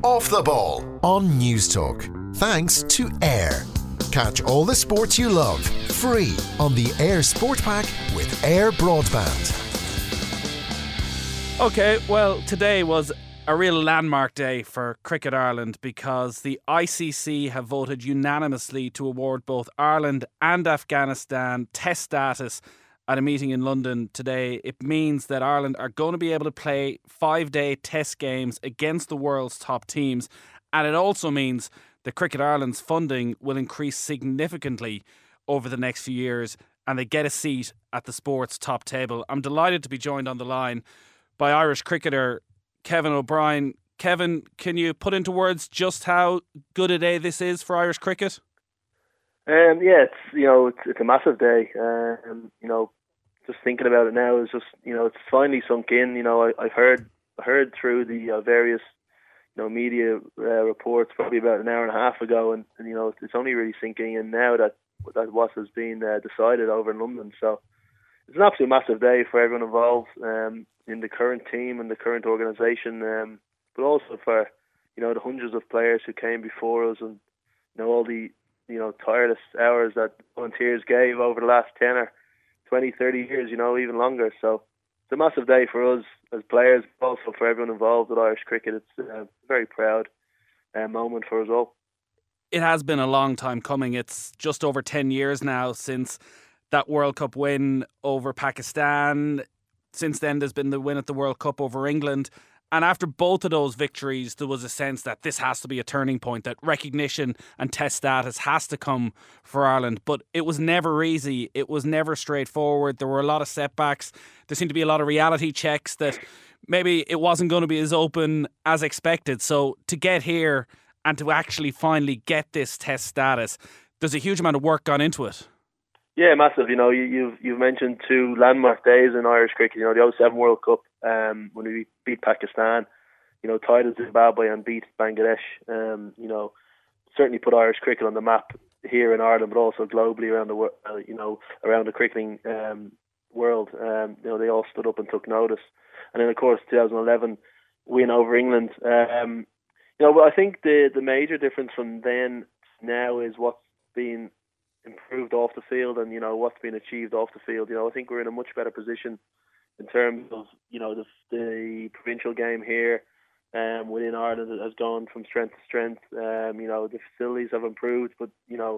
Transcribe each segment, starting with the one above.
Off the Ball on News Talk. Thanks to Air. Catch all the sports you love free on the Air Sport Pack with Air Broadband. Okay, well, today was a real landmark day for Cricket Ireland because the ICC have voted unanimously to award both Ireland and Afghanistan test status at a meeting in London today. It means that Ireland are going to be able to play 5-day test games against the world's top teams, and it also means that Cricket Ireland's funding will increase significantly over the next few years and they get a seat at the sport's top table. I'm delighted to be joined on the line by Irish cricketer Kevin O'Brien. Kevin, can you put into words just how good a day this is for Irish cricket? It's a massive day. Just thinking about it now is just it's finally sunk in. I heard through the various media reports probably about an hour and a half ago, and it's only really sinking in now that what has been decided over in London. So it's an absolute massive day for everyone involved in the current team and the current organisation, but also for the hundreds of players who came before us, and all the tireless hours that volunteers gave over the last 10 or 20, 30 years, even longer. So it's a massive day for us as players, but also for everyone involved with Irish cricket. It's a very proud moment for us all. It has been a long time coming. It's just over 10 years now since that World Cup win over Pakistan. Since then, there's been the win at the World Cup over England. And after both of those victories, there was a sense that this has to be a turning point, that recognition and test status has to come for Ireland. But it was never easy. It was never straightforward. There were a lot of setbacks. There seemed to be a lot of reality checks that maybe it wasn't going to be as open as expected. So to get here and to actually finally get this test status, there's a huge amount of work gone into it. Yeah, massive. You've mentioned two landmark days in Irish cricket. The '07 World Cup, when we beat Pakistan, tied with Zimbabwe and beat Bangladesh. Certainly put Irish cricket on the map here in Ireland, but also globally around the world. Around the cricketing world. They all stood up and took notice. And then, of course, 2011 win over England. I think the major difference from then to now is what's been improved off the field and what's been achieved off the field. I think we're in a much better position in terms of the provincial game here within Ireland has gone from strength to strength. The facilities have improved, but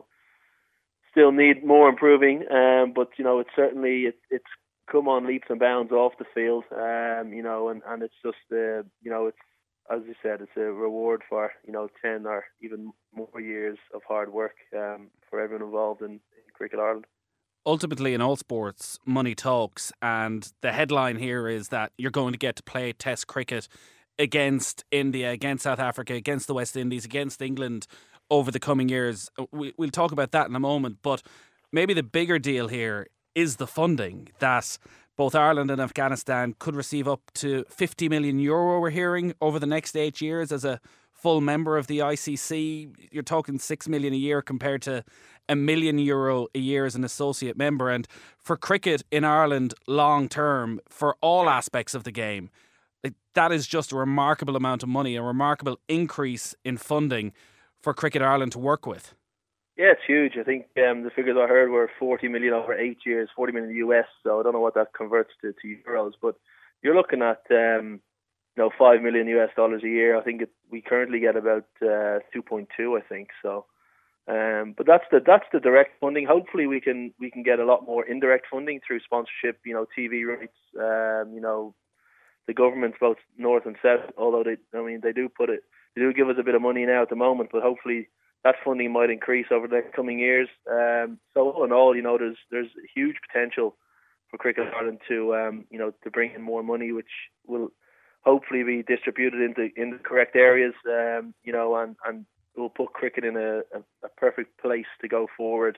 still need more improving. But it's certainly it's come on leaps and bounds off the field. And it's just it's, as you said, it's a reward for 10 or even more years of hard work for everyone involved in Cricket Ireland. Ultimately, in all sports, money talks, and the headline here is that you're going to get to play Test cricket against India, against South Africa, against the West Indies, against England over the coming years. We'll talk about that in a moment, but maybe the bigger deal here is the funding that both Ireland and Afghanistan could receive up to €50 million, we're hearing, over the next 8 years as a full member of the ICC. You're talking €6 million a year compared to €1 million a year as an associate member. And for cricket in Ireland long term, for all aspects of the game, that is just a remarkable amount of money, a remarkable increase in funding for Cricket Ireland to work with. Yeah, it's huge. I think the figures I heard were 40 million over 8 years, 40 million US. So I don't know what that converts to euros, but you're looking at $5 million US a year. I think we currently get about 2.2, I think. So, but that's the direct funding. Hopefully, we can get a lot more indirect funding through sponsorship. TV rights. The governments, both north and south, although they do give us a bit of money now at the moment, but hopefully that funding might increase over the coming years. So all in all, there's huge potential for Cricket Ireland to bring in more money, which will hopefully be distributed in the correct areas, and will put cricket in a perfect place to go forward.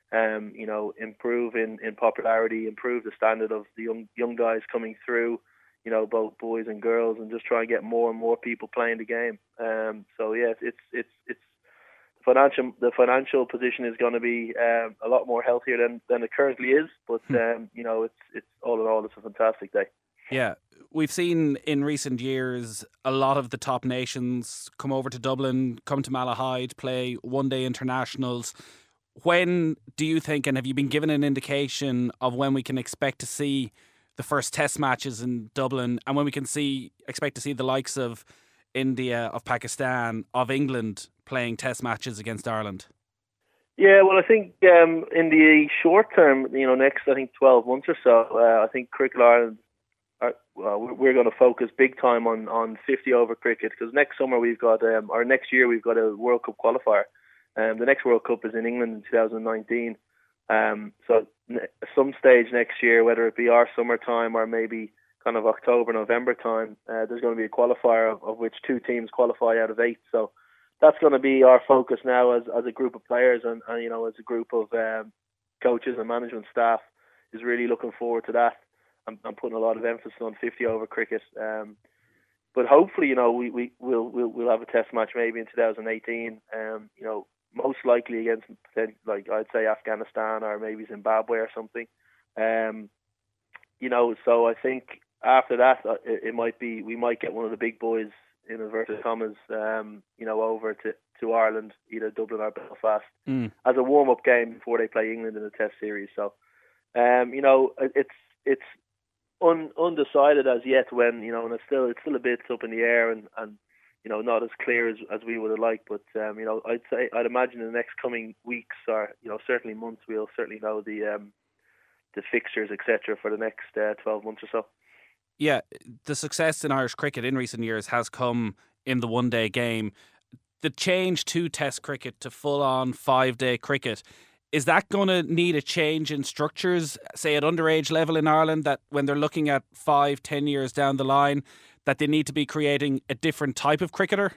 Improve in popularity, improve the standard of the young guys coming through. Both boys and girls, and just try and get more and more people playing the game. So yeah, it's the financial position is going to be a lot more healthier than it currently is. But it's all in all, it's a fantastic day. Yeah. We've seen in recent years a lot of the top nations come over to Dublin, come to Malahide, play one-day internationals. When do you think, and have you been given an indication of when we can expect to see the first test matches in Dublin, and when we can expect to see the likes of India, of Pakistan, of England playing test matches against Ireland? Yeah, well, I think in the short term, next, I think 12 months or so, I think Cricket Ireland, we're going to focus big time on 50 over cricket, because next summer we've got, or next year we've got a World Cup qualifier. The next World Cup is in England in 2019. So some stage next year, whether it be our summertime or maybe kind of October, November time, there's going to be a qualifier of which 2 teams qualify out of 8. So that's going to be our focus now as a group of players and as a group of coaches and management staff is really looking forward to that. I'm putting a lot of emphasis on 50 over cricket. But hopefully, we'll have a test match maybe in 2018. Most likely against, like I'd say, Afghanistan or maybe Zimbabwe or something. So I think after that, we might get one of the big boys in inverted commas, over to Ireland, either Dublin or Belfast, as a warm-up game before they play England in the Test series. So, it's undecided as yet when, and it's still a bit up in the air and not as clear as we would have liked. But I'd imagine in the next coming weeks or certainly months, we'll certainly know the fixtures, etc., for the next 12 months or so. Yeah, the success in Irish cricket in recent years has come in the one-day game. The change to Test cricket to full-on 5-day cricket, is that going to need a change in structures, say at underage level in Ireland, that when they're looking at 5-10 years down the line, that they need to be creating a different type of cricketer?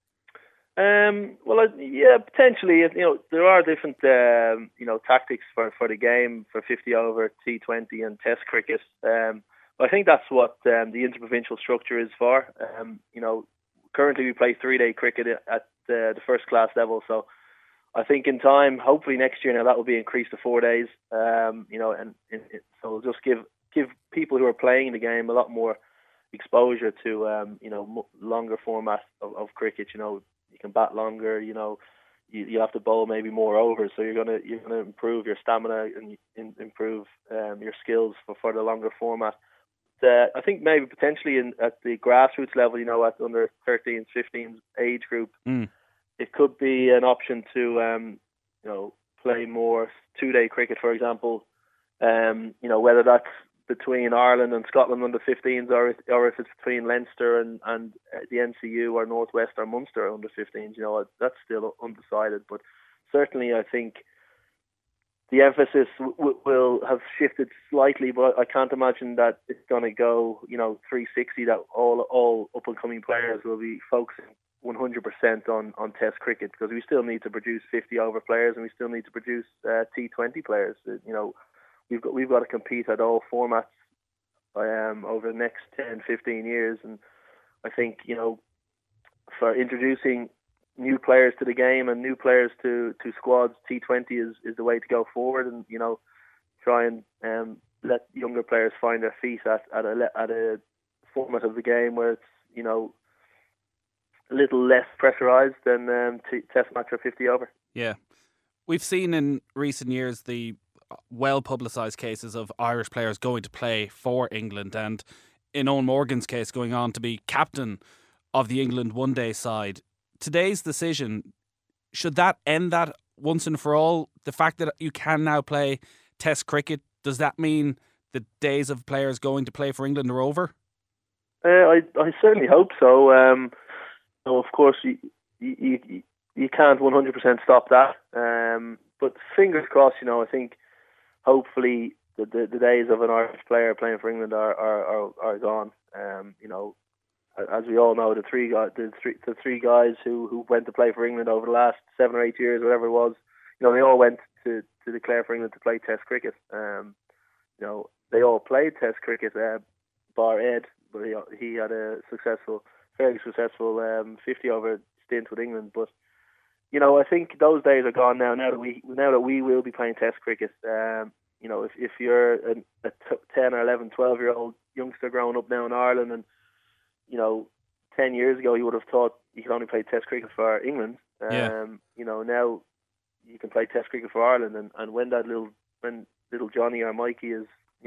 Yeah, potentially. There are different, tactics for the game for 50 over, T20 and Test cricket. I think that's what the interprovincial structure is for. Currently we play 3-day cricket at the first class level. So I think in time, hopefully next year now, that will be increased to 4 days. So it'll just give people who are playing the game a lot more exposure to longer format of cricket. You can bat longer. You have to bowl maybe more overs, so you're gonna improve your stamina and improve your skills for the longer format. I think maybe potentially at the grassroots level, at under 13s, 15s age group, it could be an option to play more 2-day cricket, for example. Whether that's between Ireland and Scotland under 15s, or if it's between Leinster and the NCU or Northwest or Munster under 15s, that's still undecided. But certainly, I think the emphasis will have shifted slightly. But I can't imagine that it's going to go, 360. That all up and coming players will be focusing 100% on Test cricket, because we still need to produce 50 over players and we still need to produce T20 players. We've got to compete at all formats over the next 10, 15 years. And I think, for introducing new players to the game and new players to squads, T20 is the way to go forward. And, try and let younger players find their feet at a format of the game where it's, a little less pressurised than Test match or 50 over. Yeah. We've seen in recent years the well-publicised cases of Irish players going to play for England, and in Owen Morgan's case going on to be captain of the England one-day side. Today's decision, should that end that once and for all? The fact that you can now play Test cricket, does that mean the days of players going to play for England are over? I certainly hope so. Of course, you can't 100% stop that. But fingers crossed, I think hopefully the days of an Irish player playing for England are gone. As we all know, the three guys who went to play for England over the last 7 or 8 years, whatever it was, they all went to declare for England to play Test cricket. They all played Test cricket, bar Ed, but he had a fairly successful 50 over stint with England. But I think those days are gone now. Now that we will be playing Test cricket, if you're a 10 or 11, 12-year-old youngster growing up now in Ireland, and 10 years ago you would have thought you could only play Test cricket for England. Now you can play Test cricket for Ireland, and when little Johnny or Mikey is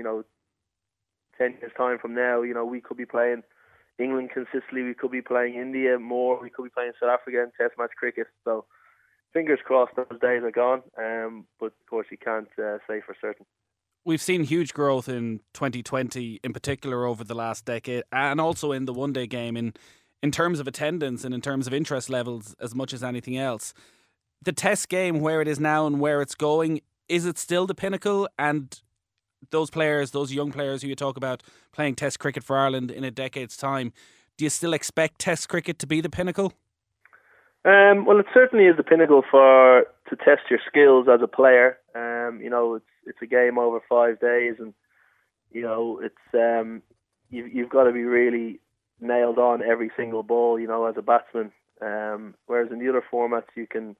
10 years time from now, we could be playing England consistently, we could be playing India more, we could be playing South Africa in Test match cricket. So fingers crossed those days are gone, but of course you can't say for certain. We've seen huge growth in 2020 in particular over the last decade, and also in the one-day game in terms of attendance and in terms of interest levels as much as anything else. The Test game, where it is now and where it's going, is it still the pinnacle? And those players, those young players who you talk about playing Test cricket for Ireland in a decade's time, do you still expect Test cricket to be the pinnacle? Well, it certainly is the pinnacle to test your skills as a player. It's a game over 5 days, and it's you've got to be really nailed on every single ball, as a batsman. Whereas in the other formats, you can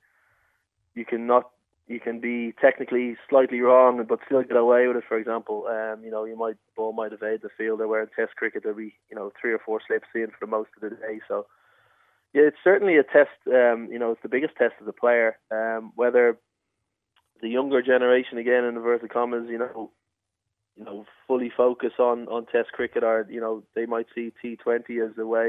be technically slightly wrong but still get away with it. For example, the ball might evade the fielder, where in Test cricket there'll be 3 or 4 slips in for most of the day. So yeah, it's certainly a test. It's the biggest test as a player. Whether the younger generation, again in inverted commas, fully focus on Test cricket, or they might see T20 as a way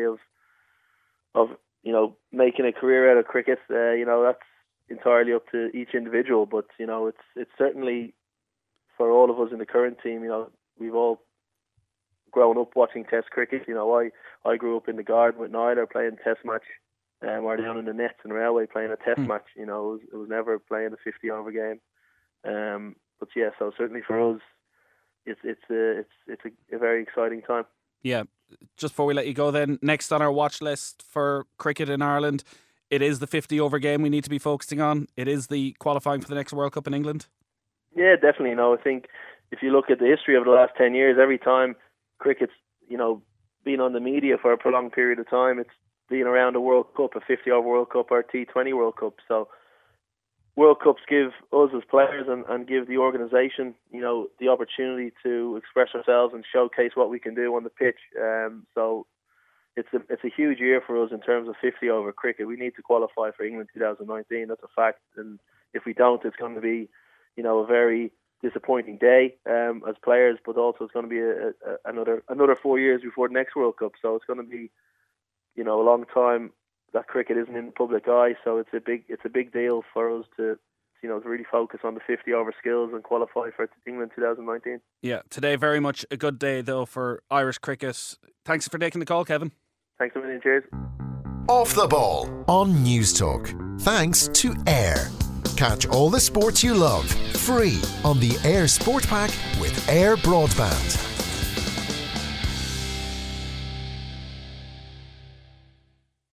of making a career out of cricket. That's entirely up to each individual. But it's certainly for all of us in the current team. We've all grown up watching Test cricket. I grew up in the garden with Niler playing Test match, or down in the nets and Railway playing a Test match. It was never playing a 50-over game. But yeah, so certainly for us, it's a very exciting time. Yeah. Just before we let you go, then, next on our watch list for cricket in Ireland, it is the 50-over game we need to be focusing on. It is the qualifying for the next World Cup in England. Yeah, definitely. I think if you look at the history of the last 10 years, every time cricket's been on the media for a prolonged period of time, it's been around a World Cup, a 50-over World Cup or a T20 World Cup. So World Cups give us as players and give the organisation, the opportunity to express ourselves and showcase what we can do on the pitch. So it's a huge year for us in terms of 50-over cricket. We need to qualify for England 2019. That's a fact. And if we don't, it's going to be, a very disappointing day as players. But also, it's going to be another 4 years before the next World Cup. So it's going to be, a long time that cricket isn't in the public eye. So it's a big deal for us to really focus on the 50-over skills and qualify for England 2019. Yeah, today very much a good day though for Irish cricket. Thanks for taking the call, Kevin. Thanks a million. Cheers. Off the Ball on News Talk. Thanks to Air. Catch all the sports you love free on the Air Sport Pack with Air Broadband.